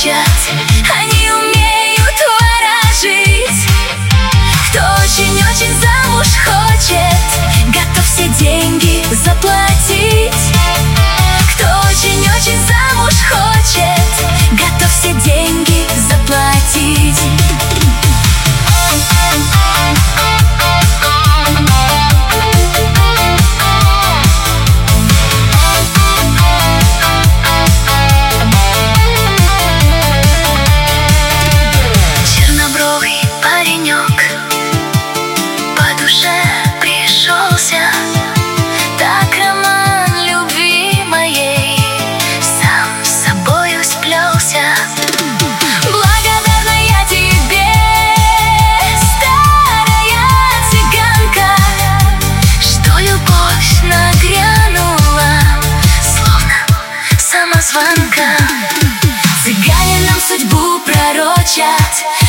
пророчат, они умеют ворожить. Кто очень-очень замуж хочет, готов все деньги заплатить. Кто очень-очень замуж хочет, готов все деньги заплатить. Чернобровый паренек по душе пришелся, так роман любви моей сам с собою сплелся. Благодарна я тебе, старая цыганка, что любовь нагрянула, словно самозванка. Цыгане нам судьбу пророчат,